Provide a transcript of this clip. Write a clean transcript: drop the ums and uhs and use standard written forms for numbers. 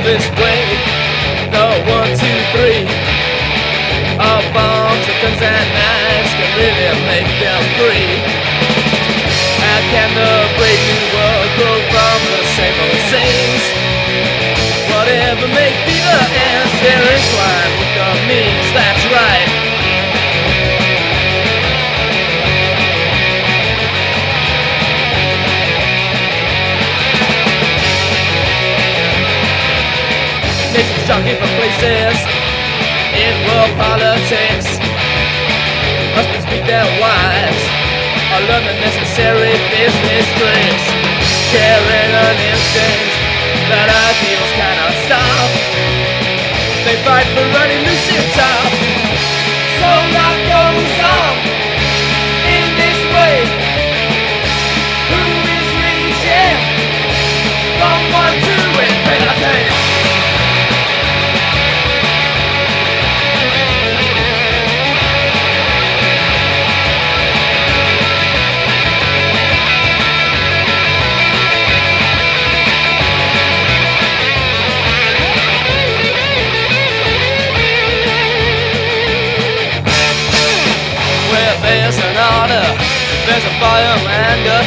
this way. No 1, 2, 3. All bombs, guns and knives can really make them free. How can the brave new world grow from the same old scenes? Whatever may be the ends, they're entwined with the means. That's right. Nations jockey for places in world politics. Husbands beat their wives or learn the necessary business tricks. Sharing an instinct that ideals cannot stop. They fight for running loose in top. So life goes on in this way. Who is reaching from 1 to infinity? There's an order, there's a fire and a